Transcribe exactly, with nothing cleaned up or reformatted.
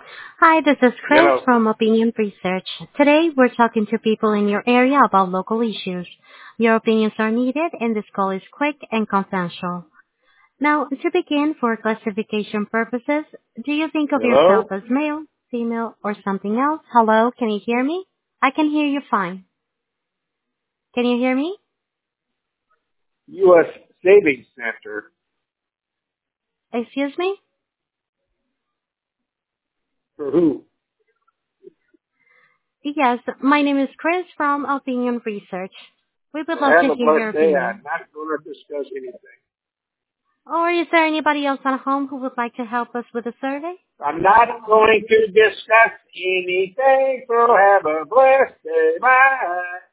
Hi, this is Chris Hello. from Opinion Research. Today, we're talking to people in your area about local issues. Your opinions are needed, and this call is quick and confidential. Now, to begin, for classification purposes, do you think of yourself Hello. as male, female, or something else? Hello, can you hear me? I can hear you fine. Can you hear me? U S Savings Center. Excuse me? For who? Yes, my name is Chris from Opinion Research. We would Well, love to have a hear your blessed day. opinion. I'm not going to discuss anything. Or is there anybody else at home who would like to help us with the survey? I'm not going to discuss anything, so have a blessed day. Bye.